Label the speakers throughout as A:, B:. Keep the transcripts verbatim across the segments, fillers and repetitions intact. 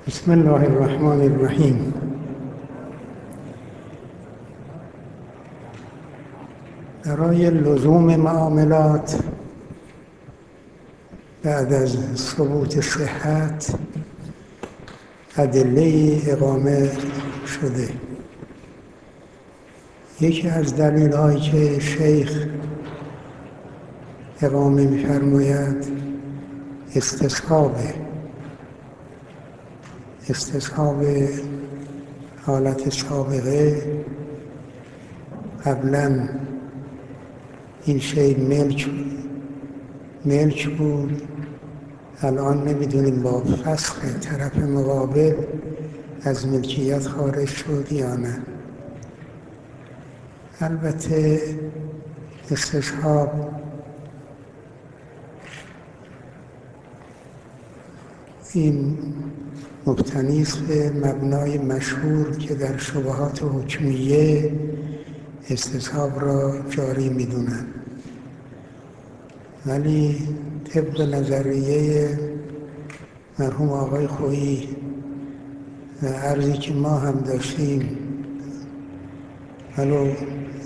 A: بسم الله الرحمن الرحیم. برای لزوم معاملات بعد از ثبوت صحت ادله اقامه شده. یکی از دلایلی که شیخ اقامه می‌فرماید استصحابه استصحاب حالت سابقه. قبلا این شی ملک ملک بود، الان نمیدونیم با فسخ طرف مقابل از ملکیت خارج شد یا نه. البته استصحاب این مبتنی است به مبنای مشهور که در شبهات حکمیه استصحاب را جاری می‌دونند، ولی طبق نظریه مرحوم آقای خویی و عرضی که ما هم داشتیم، ولو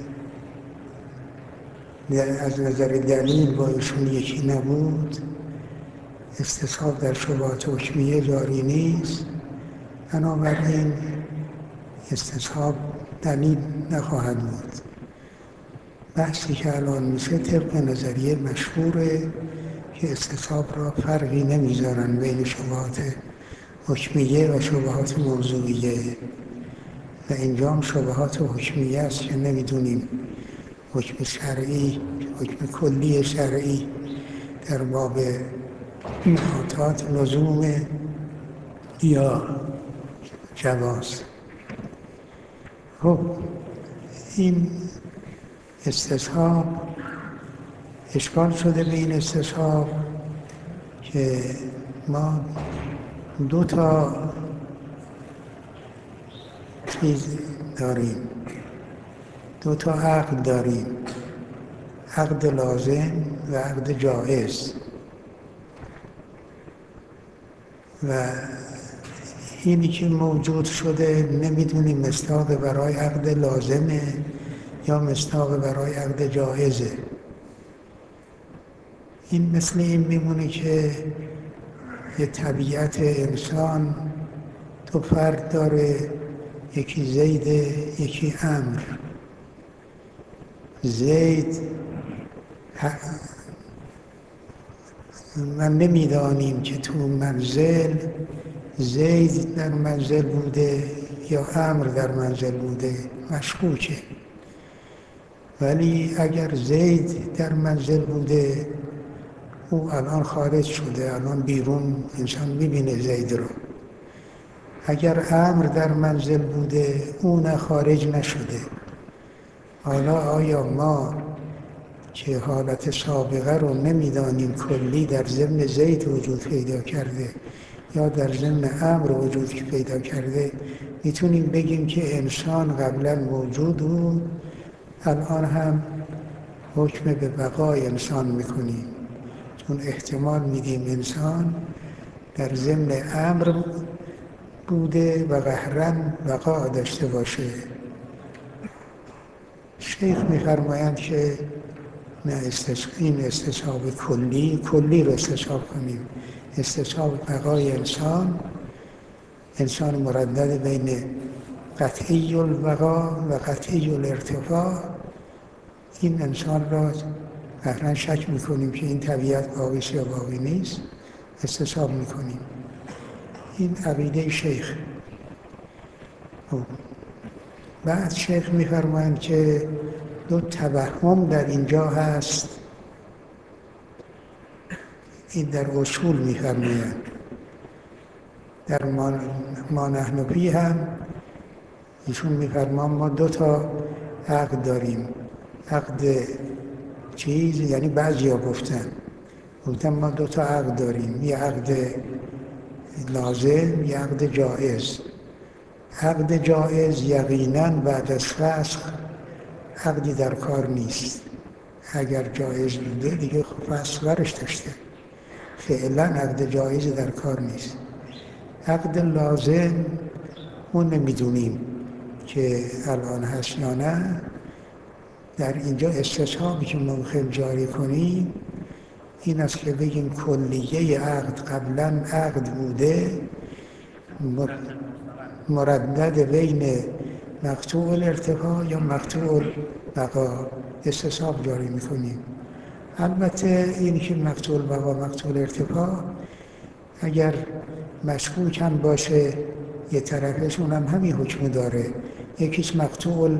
A: از نظر دلیل با ایشون یکی نبود، استصحاب در شبهات حکمیه جاری نیست. بنابراین استصحاب دلیل نخواهد بود. بحثی که الان میشه طبق نظریه مشهوره که استصحاب را فرقی نمیذارن بین شبهات حکمیه و شبهات موضوعیه، و اینجا هم شبهات حکمیه است که نمیدونیم حکم شرعی، حکم کلی شرعی در باب محاطات لزوم یا جواز. خب این استصحاب اشکال شده به این استصحاب که ما دو تا چیز داریم، دو تا عقد داریم، عقد لازم و عقد جائز. و اینی که موجود شده نمیدونیم مصداق برای عقد لازمه یا مصداق برای عقد جائزه. این مثل این میمونه که یه طبیعت انسان دو فرد داره، یکی زید یکی امر. زید من نمیدانیم که تو منزل زید در منزل بوده یا امر در منزل بوده، مشکوکه. ولی اگر زید در منزل بوده، او الان خارج شده، الان بیرون انسان میبینه زید رو. اگر امر در منزل بوده، او نه خارج نشده. حالا آیا ما که حالت سابقه رو نمیدانیم کلی در ضمن زید وجود پیدا کرده یا در ضمن امر وجود پیدا کرده، میتونیم بگیم که انسان قبلا موجود بود، الان هم حکم به بقای انسان میکنیم، چون احتمال میدیم انسان در ضمن امر بوده و قهراً بقا داشته باشه. شیخ میفرمایند که نه، این استصحاب کلی کلی رو استصحاب کنیم. استصحاب بقای انسان، انسان مردد بین قطعی البقا و قطعی الارتفاع. این انسان را قهراً شک میکنیم که این طبیعت باقی یا باقی نیست، استصحاب میکنیم. این عقیده شیخ. بعد شیخ میفرمایند که دو توهم در اینجا هست. این در اصول میفرمایند. در ما نحن فیه هم ایشون میفرمایند ما دو تا عقد داریم. عقد چیز، یعنی بعضیا گفتن گفتن ما دو تا عقد داریم، یه عقد لازم، یه عقد جائز. عقد جائز یقیناً بعد از فسخ عقدی در کار نیست. اگر جایز بوده دیگه فسخ ورش داشته، فعلا عقد جایز در کار نیست. عقد لازم اون نمیدونیم که الان هست یا نه. در اینجا استصحابی که ما میخوایم جاری کنیم این است که بگیم کلیه عقد قبلا عقد بوده مردد بین مقطوع الارتفاع یا مقطوع البقا، استصحاب جاری میکنیم. البته این که مقطوع البقا مقطوع الارتفاع اگر مشکوک هم باشه یه طرفش اونم همین حکم داره، یکیش مقطوع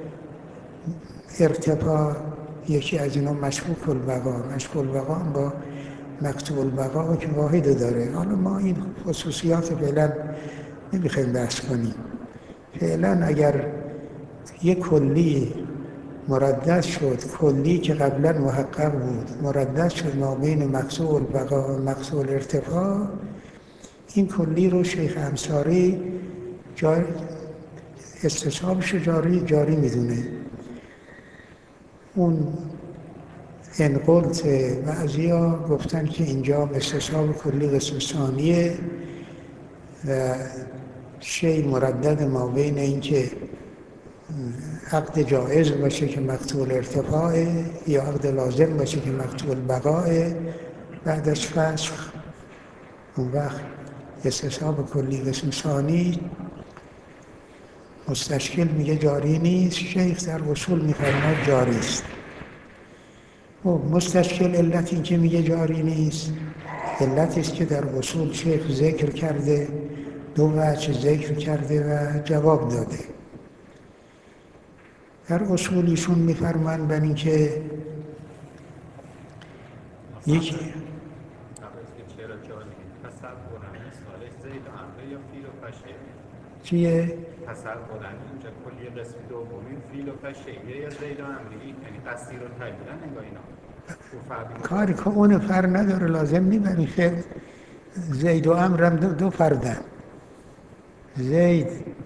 A: ارتفاع، یکی از اینا مشکوک البقا. مشکوک البقا هم با مقطوع البقا که واحد داره. حالا ما این خصوصیات فعلا نمیخوایم بحث کنیم. فعلا اگر یک کلی مردد شد، کلی که قبلا محقق بود مردد شد ما بین مقطوع البقا و مقطوع الارتفاع، این کلی رو شیخ امصاری استصحابش رو جاری جاری میدونه. اون انقلت بعضیا گفتن که اینجا استصحاب کلی قسم ثانیه و شی مردد ما بین این که عقد جائز باشه که مقطوع الارتفاعه یا عقد لازم باشه که مقطوع البقاءه، بعدش فسخ. اون وقت استصحاب کلی قسم ثانی مستشکل میگه جاری نیست، شیخ در اصول میفرماید جاری است. و مستشکل علت این که میگه جاری نیست، علتی است که در اصول شیخ ذکر کرده، دو وجه ذکر کرده و جواب داده. در اصولیشون میفرمایند بر این که یکی چیه؟
B: پسر بودن اینجا کلی قسم دومین فیل و فشیه یا زید و امری، یعنی قصدی رو تاییدن انگاه اینا
A: کاری که اون فر نداره، لازم نیبری که زید و امرم دو, دو فردن. زید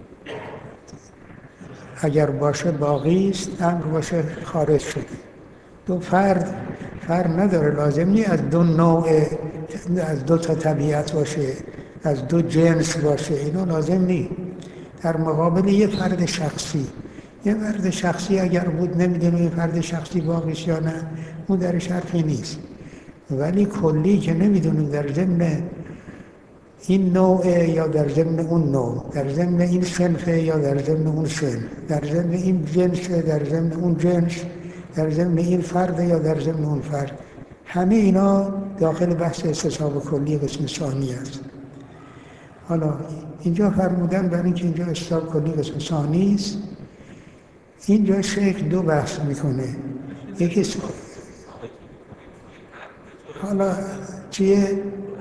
A: اگر باشه باقی است، امر باشه خارج شده. دو فرد فر نداره، لازم نی از دو نوع، از دو تا طبیعت باشه، از دو جنس باشه، اینو لازم نی. در مقابل یه فرد شخصی، یه فرد شخصی اگر بود نمیدونه یه فرد شخصی باقیش یا نه، اون در حرفی نیست. ولی کلی که نمیدونیم در ضمن این نوع یا در ضمن اون نوع، در ضمن این صنفه یا در ضمن اون صنف، در ضمن این جنس در ضمن اون جنس، در ضمن این فرد یا در ضمن اون فرد، همه اینا داخل بحث استصحاب کلی قسم ثانی است. حالا اینجا فرمودن برای اینکه اینجا استصحاب کلی قسم ثانی است، اینجا شیخ دو بحث میکنه. یکی س... حالا چیه؟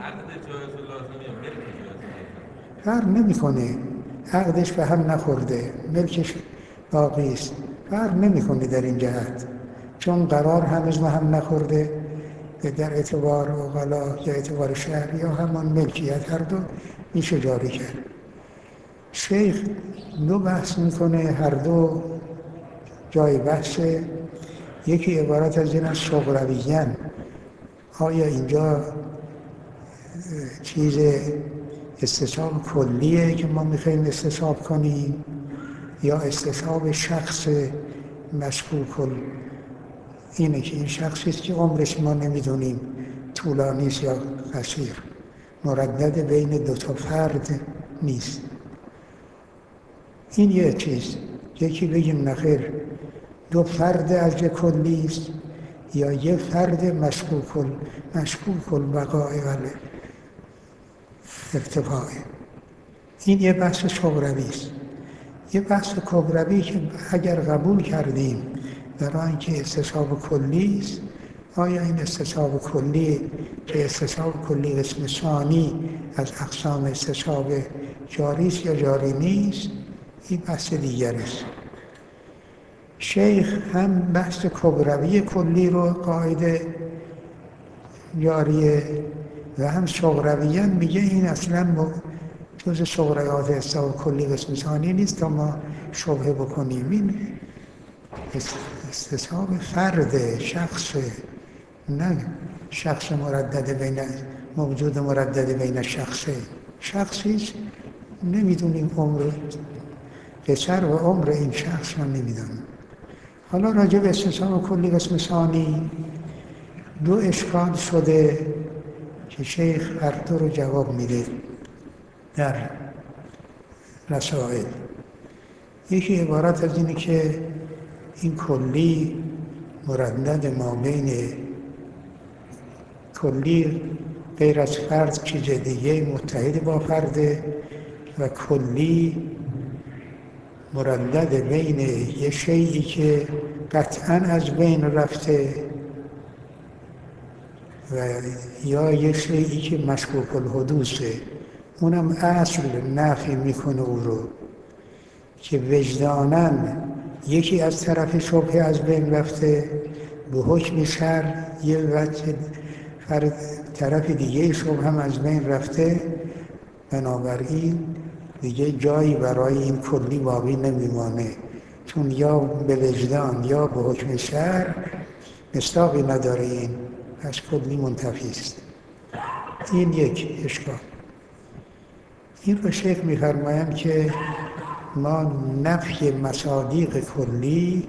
A: فرق نمیکنه، عقدش به هم نخورده، ملکش باقی است، فرق نمیکنه در این جهت، چون قرار هنوز به هم نخورده در اعتبار عقلا یا اعتبار شهر یا همان ملکیت، هر دو میشه جاری کرد. شیخ دو بحث میکنه، هر دو جای بحثه. یکی عبارت از این از صغرویین، آیا اینجا چیز استصحاب کلیه که ما میخواییم استصحاب کنیم یا استصحاب شخص مشکوک اینه که این شخصی است که عمرش ما نمیدونیم طولانی است یا قصیر، مردد بین دو تا فرد نیست. این یه چیز. یکی بگیم نخیر دو فرد از کلی است یا یه فرد مشکوک مشکوک البقاء ولی ارتفاع. این یه بحث صغروی است. یه بحث کبروی که اگر قبول کردیم برای اینکه استصحاب کلی است، آیا این استصحاب کلی که استصحاب کلی قسم ثانی از اقسام استصحاب جاری است یا جاری نیست، این بحث دیگر است. شیخ هم بحث کبروی کلی رو قاعده جاریه و هم صغرویاً میگه این اصلاً جز صغریات استصحاب کلی قسم ثانی نیست تا ما شبهه بکنیم. این استصحاب فرد شخص، نه شخص مردد بین موجود مردد بین شخصه. شخصی نمیدونیم عمر قصر و عمر این شخص رو نمیدونیم. حالا راجع به استصحاب کلی قسم ثانی دو اشکال شده که شیخ هر دو رو جواب میده در رسائل. یکی عبارت از اینه که این کلی مردد ما بین کلی غیر از فرد چیز دیگه متحد با فرده و کلی مردد بین یه شیئی که قطعاً از بین رفته و یا یه شیئی که مشکوک الحدوثه، اونم اصل نفی میکنه او رو که وجداناً یکی از طرف شبهه از بین رفته به حکم شر، یه وجه طرف دیگه شبه هم از بین رفته، بنابراین دیگه جایی برای این کلی باقی نمیمانه، چون یا به وجدان یا به حکم شر مصداقی نداره، این پس کلی منتفی است. این یک اشکال. این رو شیخ می‌فرمایند که ما نفی مصادیق کلی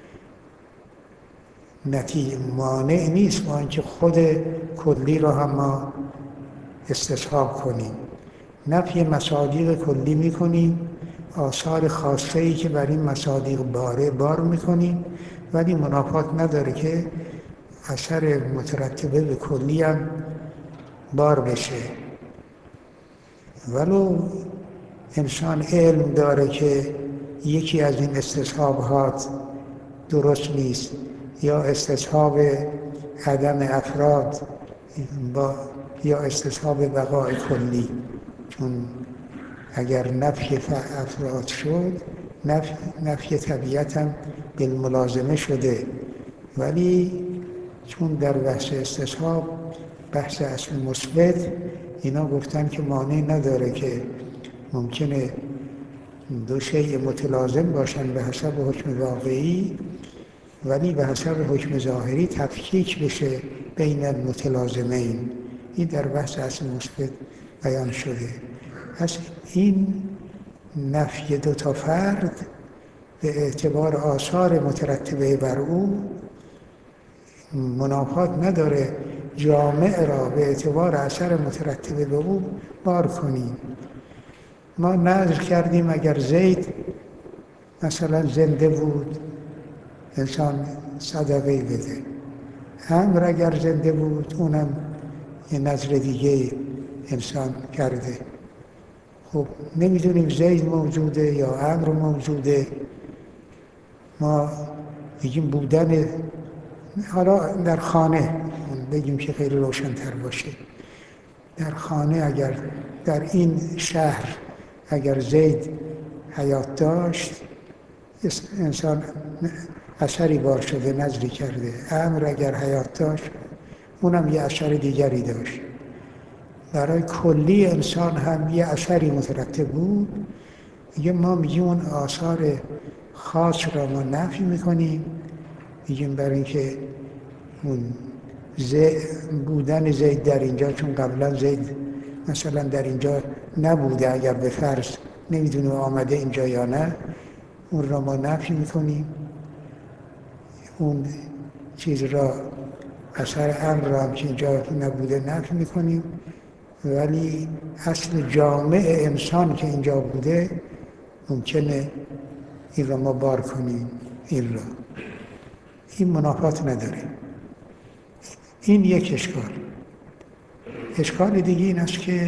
A: نتیجه مانع نیست ما اینکه خود کلی رو هم ما استصحاب کنیم. نفی مصادیق کلی میکنیم، آثار خاصه‌ای که بر این مصادیق باره بار میکنیم، ولی منافات نداره که اثر مترتبه به کلی هم بار بشه. ولو انسان علم داره که یکی از این استصحابات درست نیست یا استصحاب عدم افراد با یا استصحاب بقای کلی، چون اگر نفی افراد شد نفی, نفی طبیعت هم بالملازمه شده، ولی چون در بحث استصحاب بحث اصل مثبت اینا گفتن که مانع نداره که ممکنه دو شیء متلازم باشن به حسب حکم واقعی، ولی به حسب حکم ظاهری تفکیک بشه بین المتلازمین. این در بحث اصل مثبت بیان شده. پس این نفی دو تا فرد به اعتبار آثار مترتبه بر او منافات نداره جامع را به اعتبار اثر مترتبه به او بار کنیم. ما نظر کردیم اگر زید مثلا زنده بود انسان صدقه بده، عمرو اگر زنده بود اونم یه نظر دیگه انسان کرده. خب نمیدونیم زید موجوده یا عمرو موجوده، ما بگیم بودن، حالا در خانه بگیم که خیلی روشن‌تر باشه، در خانه اگر در این شهر اگر زید حیات داشت انسان اثری بار شده نظری کرده، عمرو اگر حیات داشت اونم یه اثر دیگری داشت. برای کلی انسان هم یه اثری مترتب بود. میگه ما میگیم اون آثار خاص را ما نفی میکنیم، میگیم برای اینکه اون بودن زید در اینجا، چون قبلا زید مثلا در اینجا نبوده، اگر به فرض نمیدونیم آمده اینجا یا نه، اون را ما نفی میکنیم. اون چیز را اثر امر را هم که اینجا نبوده نفی میکنیم، ولی اصل جامع انسان که اینجا بوده ممکنه این را ما بار کنیم. این را این منافات نداره. این یک اشکال. اشکال دیگه این است که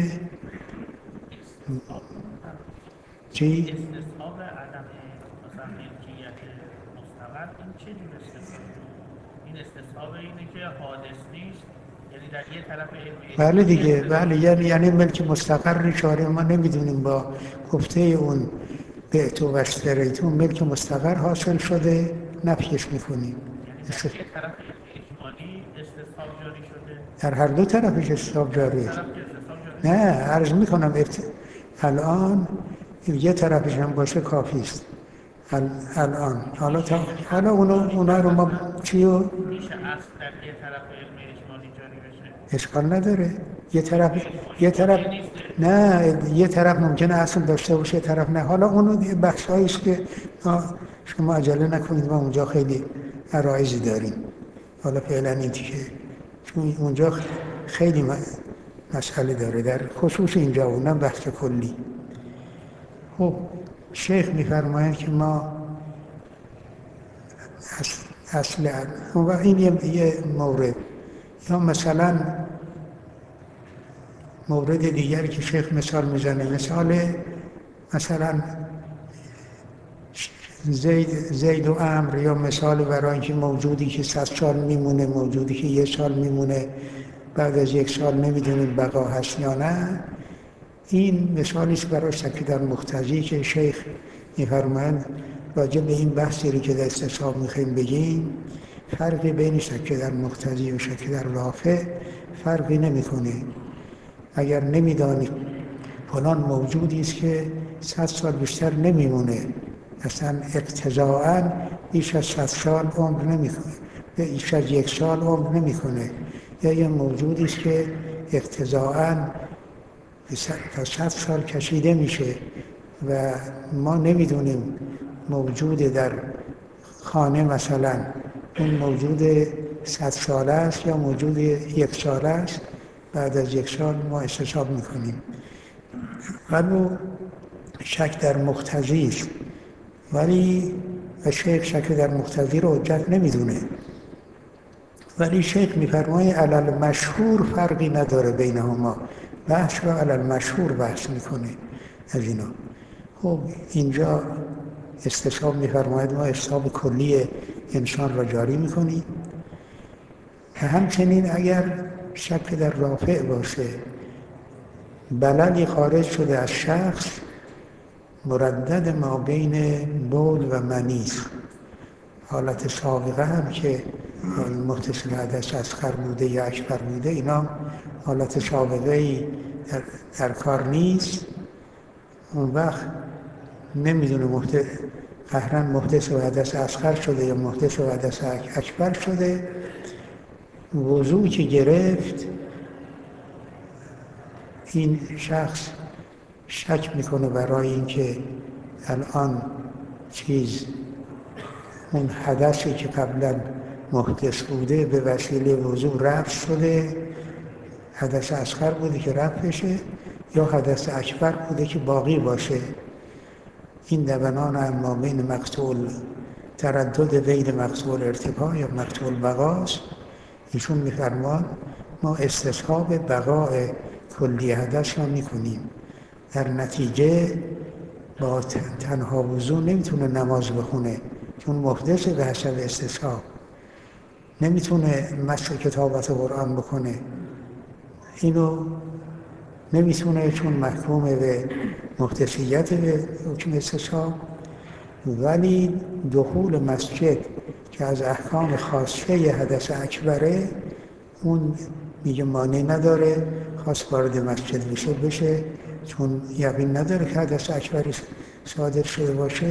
A: چی؟
C: استصحاب عدم مثلا ملکیت مستقر این چه جور استصحاب؟ این استصحاب اینه که حادث نیست، یعنی در یه طرف علمی
A: بله دیگه، بله، یعنی یعنی ملک مستقر شاره ما نمیدونیم با گفته اون بعت و اشتریت اون ملک مستقر حاصل شده نفیش میکنیم.
C: یعنی در یه طرف اجمالی استصحاب جاری شده،
A: در هر دو طرفش استصحاب جاری است. نه عرض میکنم افت... الان یه طرفش هم باشه کافی است. الان حالا تا حالا اونا اونا رو ما چیو
C: میشه اصل در یه طرف علم اجمالی جاری بشه؟
A: اشکال نداره. یه طرف یه طرف نه یه طرف ممکنه اصل داشته باشه، یه طرف نه. حالا اونو بخشایی است که شما عجله نکنید، ما اونجا خیلی عرایضی داریم. حالا فعلا این که چون اونجا خیلی مسئله داره، در خصوص اینجا اونم بحث کلی. خب شیخ میفرمایند که ما اصل و این یه مورد. یا مثلا مورد دیگری که شیخ مثال میزنه، مثال مثلا زید, زید و عمرو، یا مثال برای اینکه موجودی که صد سال میمونه، موجودی که یک سال میمونه، بعد از یک سال نمیدونیم بقا هست یا نه. این مثالی است برای شک در مقتضی که شیخ میفرمایند راجع به این بحثی که در استصحاب میخوایم بگیم، فرقی بین شک در مقتضی و شک در رافع فرقی نمیکنه. اگر نمیدانی فلان موجودی است که صد سال بیشتر نمیمونه، اصلا اقتضاعاً بیش از صد سال عمر نمیکنه، بیش از یک سال عمر نمیکنه، یا یه موجودی است که اقتضاعاً تا صد سال کشیده میشه و ما نمیدونیم موجود در خانه مثلا اون موجود صد ساله است یا موجود یک ساله است، بعد از یک سال ما استصحاب میکنیم. ولی شک در مقتضی است، ولی شیخ شک در مقتضی رو حجت نمیدونه. ولی شیخ میفرمایه علل مشهور فرقی نداره بینهما، بحث رو علل مشهور بحث میکنه از اینا. خب اینجا استصحاب میفرماید ما استصحاب کلی انسان را جاری میکنیم. و همچنین اگر شک در رافع باشه، بللی خارج شده از شخص مردد ما بین بول و منی، حالت سابقه هم که متصل حدث اصغر بوده یا اکبر بوده، اینا حالت سابقه‌ای در, در کار نیست. اون وقت نمیدونه محدث قهرن محدث و حدث اصغر شده یا محدث و حدث اکبر شده. وضوعی که گرفت، این شخص شک میکنه برای اینکه الان چیز اون حدثی که قبلا محدث بوده به وسیله وضوع رفع شده، حدث اصغر بوده که رفع بشه یا حدث اکبر بوده که باقی باشه. این دبنان اما بین مقطوع تردد بین مقطوع ارتفاع یا مقطوع بقاست. ایشون میفرمان ما استصحاب بقای کلی حدث را میکنیم، در نتیجه با تنها وضوع نمیتونه نماز بخونه چون محدث به حسب استصحاب، نمیتونه مس کتابت قرآن بکنه، اینو نمیتونه چون محکوم به محدثیت به حکم استصحاب. ولی دخول مسجد که از احکام خاصه ی حدث اکبره، اون میگه مانع نداره خواست وارد مسجد بشه بشه، چون یقین نداره که حدث اکبری صادر شده باشه.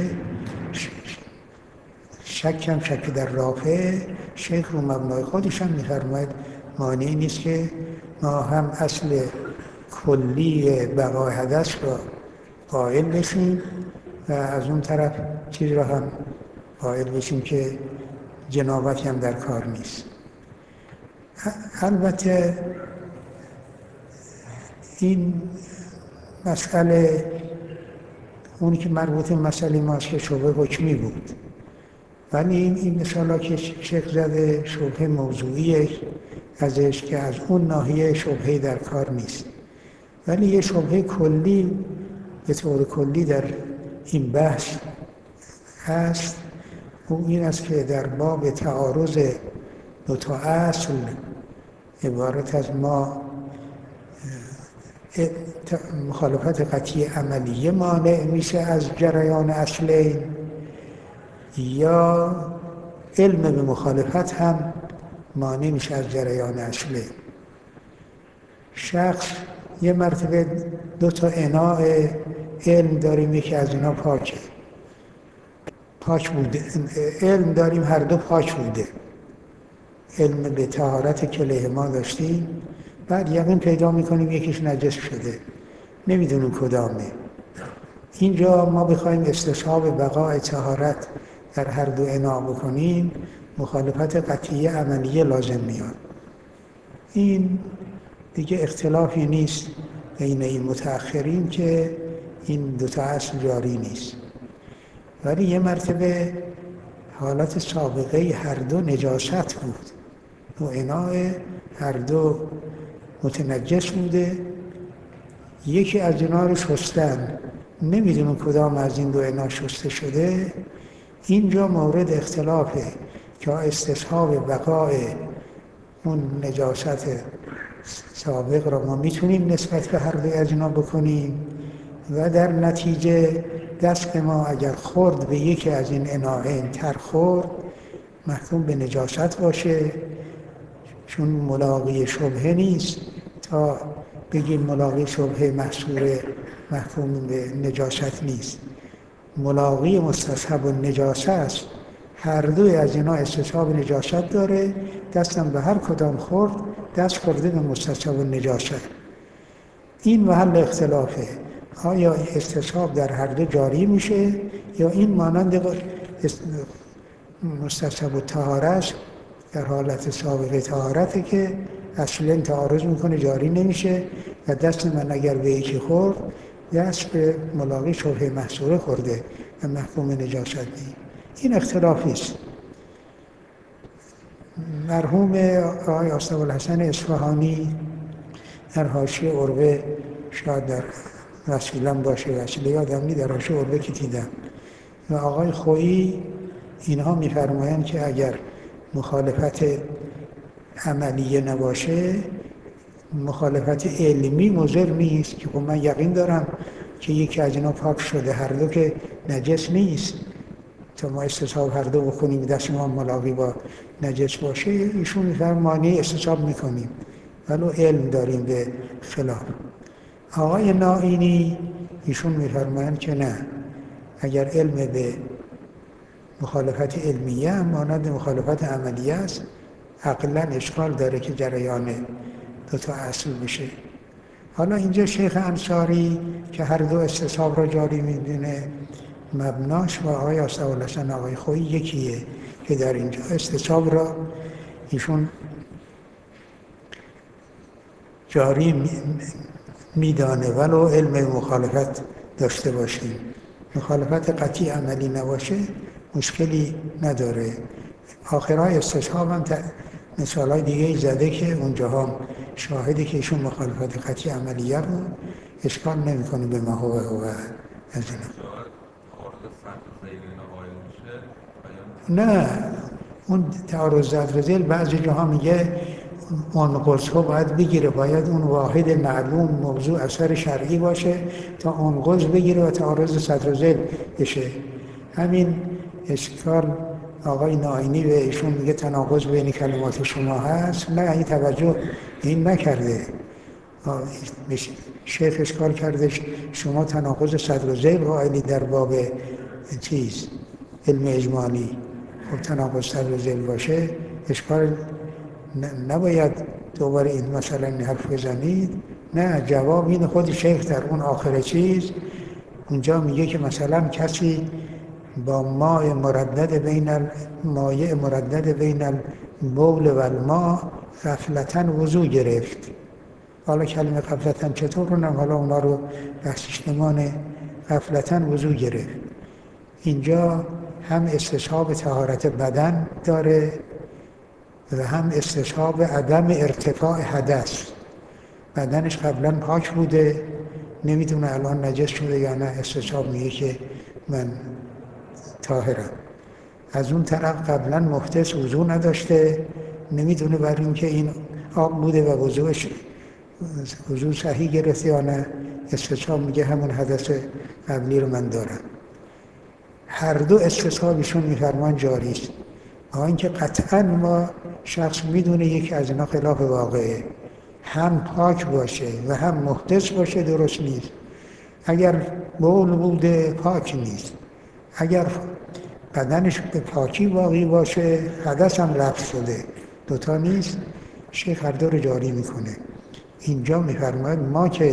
A: شک هم شک در رافع. شیخ رو مبنای خودش هم میفرماید مانعی نیست که ما هم اصل کلی بقای حدث را قائل بشیم و از اون طرف چیز را هم قائل بشیم که جنابتی هم در کار نیست. البته این مسئله اونی که مربوط به مسئله ماست که شبهه حکمی بود، ولی این این مثالا که شیخ زده شبهه موضوعیه ازش که از اون ناحیه شبهه در کار نیست. ولی یه شبهه کلی به طور کلی در این بحث هست، اون این است که در باب تعارض دو تا اصل عبارت از ما مخالفت قطعی عملیه مانع میشه از جریان اصلین، یا علم به مخالفت هم مانع میشه از جریان اصلین. شخص یه مرتبه دو تا اناء علم داریم، یکی از اینا پاکه پاک بوده، علم داریم هر دو پاک بوده، علم به طهارت کلیهما داشتیم، بعد یقین پیدا میکنیم یکیش نجس شده، نمیدونیم کدامه. اینجا ما بخوایم استصحاب بقای طهارت در هر دو اناء بکنیم، مخالفت قطعی عملیه لازم میاد. این دیگه اختلافی نیست بین این متأخرین که این دو تا اصل جاری نیست. ولی یه مرتبه حالت سابقه هر دو نجاست بود، دو اناء هر دو متنجس بوده، یکی از اینا رو شستن، نمیدونم کدام از این دو اناء شسته شده. اینجا مورد اختلافه که استصحاب بقای اون نجاست سابق را ما میتونیم نسبت به هر دو از اینا بکنیم و در نتیجه دست ما اگر خورد به یکی از این اناءین تر خورد محکوم به نجاست باشه، چون ملاقی شبهه نیست تا بگیم ملاقی شبهه محصور محکوم به نجاست نیست. ملاقی مستصحب النجاست است، هر دوی از اینا استصحاب نجاست داره، دستم به هر کدام خورد دست خورده به مستصحب النجاست. این محل اختلافه، آیا استصحاب در هر دو جاری میشه یا این مانند مستصحب الطهارت در حالت سابقه طهارته که اصلا تعارض میکنه جاری نمیشه و دست من اگر به یکی خورد دست به ملاقی شبهه محصوره خورده و محکوم نجاست نیست. این اختلافی است. مرحوم آقای آصف‌الحسن اصفهانی در حاشیه عروه، شاید در وسیله‌ام باشه، وسیله یادم نیست، در حاشیه عروه که دیدم، و آقای خویی اینها می‌فرمایند که اگر مخالفت عملیه نباشه مخالفت علمی مضر نیست، که من یقین دارم که یکی از اینا پاک شده، هر دو که نجس نیست، تا ما استصحاب هر دو بکنیم دست ما ملاقی با نجس باشه، ایشون میفرمایند مانع استصحاب میکنیم ولو علم داریم به خلاف. آقای نائینی ایشون میفرمایند که نه، اگر علم به مخالفت علمیه هم مانند مخالفت عملیه است، عقلاً اشکال داره که جریان دو تا اصل بشه. حالا اینجا شیخ انصاری که هر دو استصحاب را جاری میدونه، مبناش و آقای آصف‌الحسن آقای خویی یکیه که در اینجا استصحاب را ایشون جاری میدانه ولو علم مخالفت داشته باشیم. مخالفت قطعی عملی نباشه مشکلی نداره. آخرای استصحاب هم مثالای دیگه ای زده که اونجاها شاهدی که ایشون مخالفت قطعی عملیه رو اشکال نمی‌کنه به ما هو هو از اینا. نه، اون تعارض ضد و ذیل بعضی جاها میگه انقض ها باید بگیره، باید اون واحد معلوم موضوع اثر شرعی باشه تا انقض بگیره و تعارض صدر و ذیل بشه. همین اشکال آقای نائینی به ایشون میگه تناقض بین کلمات شما هست، نه این توجه این نکرده. شیخ اشکال کرده شما تناقض صدر و ذیل قائلی در باب چیز علم اجمالی، خب تناقض صدر و ذیل باشه اشکال نباید دوباره این مثلا این حرف بزنید. نه، جواب این خود شیخ در اون آخر چیز اونجا میگه که مثلا کسی با ماء مردد بین المایع مردد بین البول و الماء غفلتاً وضو گرفت. حالا کلمه غفلتاً چطور کنم؟ حالا اونا رو بحثش نمانه. غفلتاً وضو گرفت، اینجا هم استصحاب طهارت بدن داره و هم استصحاب عدم ارتفاع حدث. بدنش قبلا پاک بوده، نمیدونه الان نجس شده یا نه، استصحاب میگه که من طاهرم. از اون طرف قبلا محدث وضو نداشته، نمیدونه بر این که این آب بوده و وضوش وضو صحیح گرفت یا نه، استصحاب میگه همون حدث قبلی رو من دارم. هر دو استصحابشون میفرمان جاری است، با اینکه قطعا ما شخص میدونه یکی از اینا خلاف واقعه، هم پاک باشه و هم محدث باشه درست نیست. اگر بول بوده پاک نیست، اگر بدنش به پاکی باقی باشه حدث هم لفظ شده، دوتا نیست. شیخ هر دو رو جاری میکنه. اینجا میفرماید ما که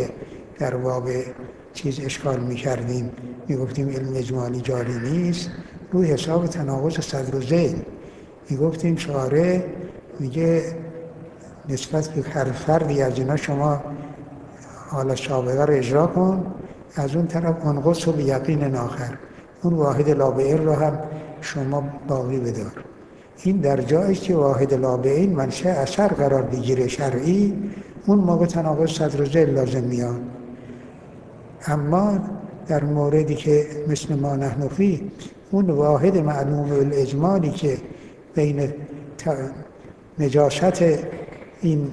A: در باب چیز اشکال میکردیم، میگفتیم علم اجمالی جاری نیست، روی حساب تناقض صدر و ذیل میگفتیم شارع میگه نسبت به هر فردی از اینا شما حال سابقه رو اجرا کن، از اون طرف انقص و به یقین آخر، اون واحد لابعین رو هم شما باقی بدار. این در جایی که واحد لابعین منشأ اثر قرار بگیره شرعی، اون موقع تناقض صدر و ذیل لازم میاد. اما در موردی که مثل ما نحن فیه، اون واحد معلوم الاجمالی که بین نجاست این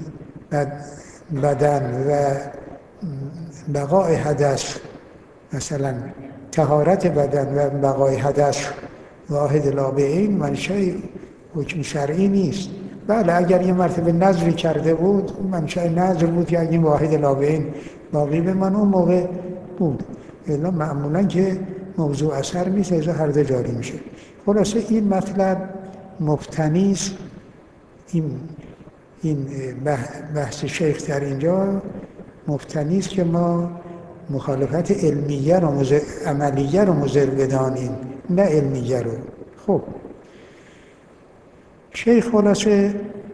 A: بدن و بقای حدث، مثلا طهارت بدن و بقای حدث واحد لابعین، منشأ حکم شرعی نیست. بله اگر یه مرتبه نظری کرده بود، منشأ نظر بود که اگه این واحد لابعین باقی بمانه اون موقع بود، الا معمولا که موضوع اثر نیست، از هر دو جاری میشه. خلاصه این مطلب مبتنی است، این این بحث شیخ در اینجا مبتنی است که ما مخالفت علمیه رو مزر... عملیه رو مضر بدانیم، نه علمیه رو. خب شیخ خلاصه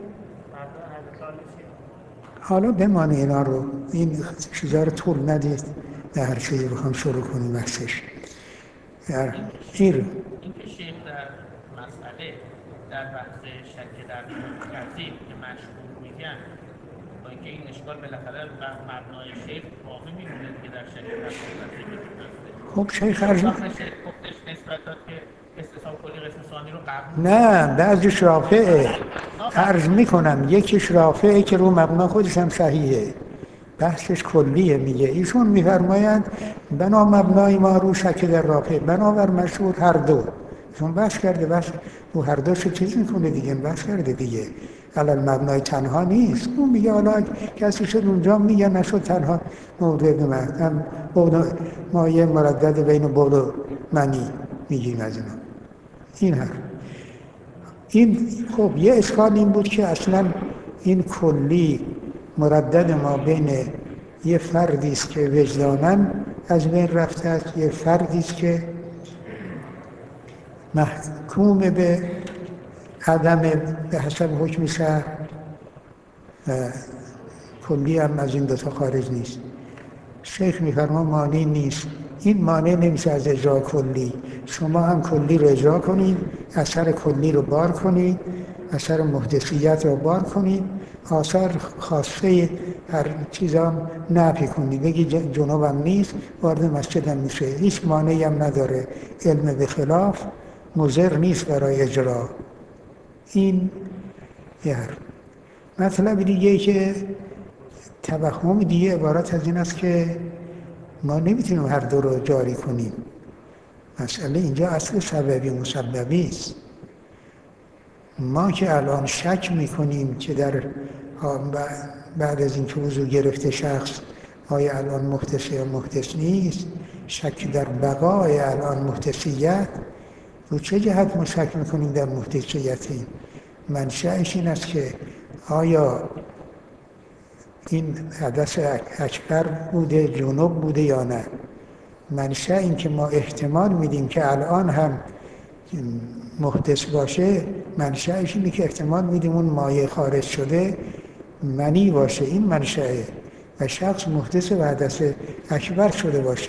A: حالا بمانه اینا رو، این چیزا رو طول ندید، در هر چیزی بخوام شروع کنیم بحثش. در این
C: این که شیخ در مسئله در بحث شک در تکذیب که مشهور میگن، با اینکه این اشکال بالاخره بر مبنای شیخ باقی میمونه که در شک در تکذیب هست.
A: خب شیخ عرض
C: شیخ گفتش نسبت داد که استصحاب کلی قسم ثانی رو قبول
A: نه، بعضیش رافعه، عرض میکنم یکیش رافعه که رو مبنا خودش هم صحیحه، بحثش کلیه. میگه ایشون میفرمایند بنا مبنای ما رو شک در رافع، بنابر مشهور هر دو. ایشون بحث کرده، بحث رو هر دوشو چیز میکنه دیگه، بحث کرده دیگه، علل مبنای تنها نیست. اون میگه حالا کسی شد اونجا میگه نشد تنها موضوع من هم مایه مردد بین بول و منی میگیم از اینا. این هم این خب یه اشکال این بود که اصلا این کلی مردد ما بین یه فردی است که وجداناً از بین رفته است، یه فردی است که محکوم به عدم به حسب حکم شرع، کلی هم از این دوتا خارج نیست. شیخ میفرما مانع نیست، این مانع نمیشه از اجرا کلی. شما هم کلی رو اجرا کنید، اثر کلی رو بار کنید، اثر محدثیت رو بار کنید، آثار خاصه هر چیزام نفی کنید، بگی جنوبم نیست وارد مسجدم میشه، هیچ مانعی هم نداره، علم به خلاف مضر نیست برای اجرا. این یه مطلب دیگه که توهم دیگه عبارت از این است که ما نمیتونیم هر دو رو جاری کنیم. مسئله اینجا اصل سببی مسببی است. ما که الان شک میکنیم که در بعد از این که وضو گرفته شخص آیا الان محدث یا محدث نیست، شک در بقای الان محدثیت، رو چه جهت ما شک میکنیم در محدثیت؟ این منشأش این است که آیا این حدث اکبر بوده، جنوب بوده یا نه. منشأ این که ما احتمال میدیم که الان هم محدث باشه، منشأش اینه که احتمال میدیم اون مایه خارج شده منی باشه، این منشأه، و شخص محدث و حدث اکبر شده باشه.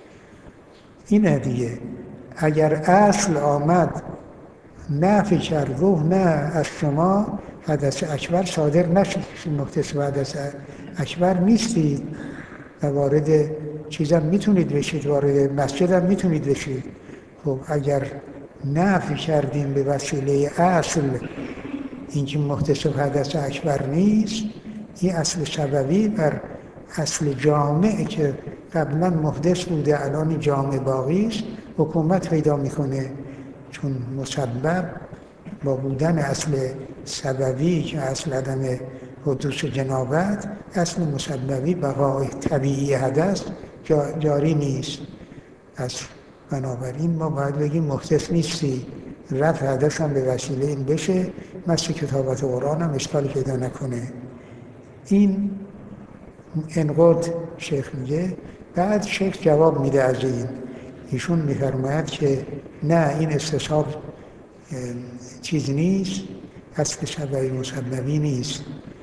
A: اینه دیگه. اگر اصل آمد نفی کرد گفت نه از شما حدث اکبر صادر نشد، محدث و حدث اکبر نیستید و وارد چیزم میتونید بشید، وارد مسجدم میتونید بشید. خب اگر نفی کردیم به وسیله اصل اینکه محدث و حدث اکبر نیست، این اصل سببی بر اصل جامع که قبلا محدث بوده الان جامع باقی است حکومت پیدا میکنه، چون مسبب با بودن اصل سببی که اصل عدم حدوث جنابت، اصل مسببی بقای طبیعی حدث جاری نیست. پس بنابراین ما باید بگیم محدث نیستی، رفع حدث هم به وسیله این بشه، مثل کتابت قرآن هم اشکالی پیدا نکنه. این انقد شیخ میگه. بعد شیخ جواب میده از این، ایشون میفرماید که نه، این استصحاب چیز نیست، اصل سبب مسببی نیست.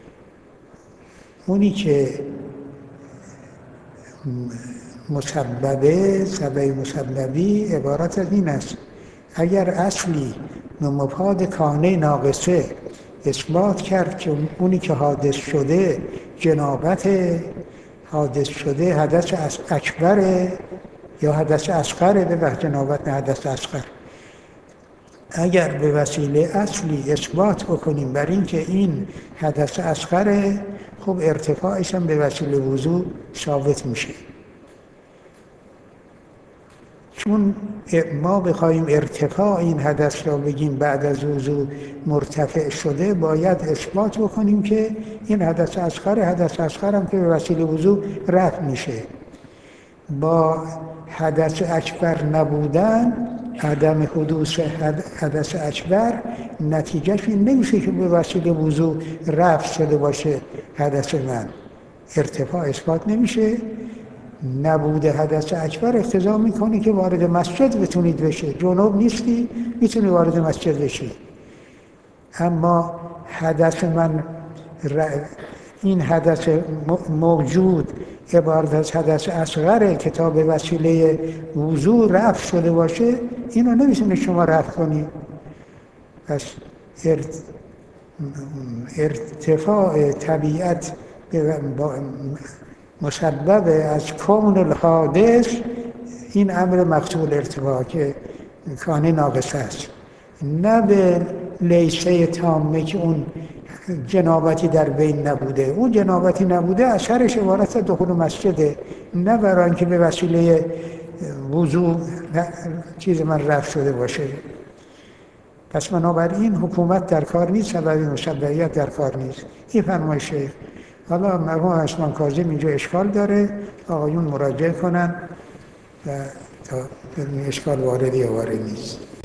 A: اونی که مسببه، سبب مسببی عبارت از این است: اگر اصلی مفاد کانه ناقصه اثبات کرد که اونی که حادث شده جنابت حادث شده حدث اکبره یا حدث اصغره، به وقت جنابت نه حدث اصغر، اگر به وسیله اصلی اثبات بکنیم بر این که این حدث اصغره، خب ارتفاعش هم به وسیله وضو ثابت میشه. چون ما بخوایم ارتفاع این حدث را بگیم بعد از وضو مرتفع شده، باید اثبات بکنیم که این حدث اصغر، حدث اصغر هم که به وسیله وضو رفع میشه. با حدث اکبر نبودن، عدم حدوث حدث اکبر، نتیجهش این نمیشه که به وسیله وضو رفع شده باشه حدث من، ارتفاع اثبات نمیشه. نبوده حدث اکبر اقتضا میکنه که وارد مسجد بتونید بشه، جنوب نیستی میتونی وارد مسجد بشی. اما حدث من ر... این حدث موجود عبارت از حدث اصغره که تا به وسیله وضو رفع شده باشه، اینو نمیتونه شما رفع کنی. پس ارت... ارتفاع طبیعت با مسبب از کون الحادث، این امر مقطوع ارتفاع که کانه ناقص است، نه به لیسه تامه که اون جنابتی در بین نبوده. اون جنابتی نبوده اثرش عبارت از دخول مسجده، نه برای اینکه به وسیله وضو چیز من رفع شده باشه. پس بنابراین حکومت در کار نیست، سبب مسببیت در کار نیست. این فرمای شیخ. حالا مرحوم عثمان کاظم اینجا اشکال داره، آقایون مراجعه کنن و تا اشکال واردی یا وارد نیست.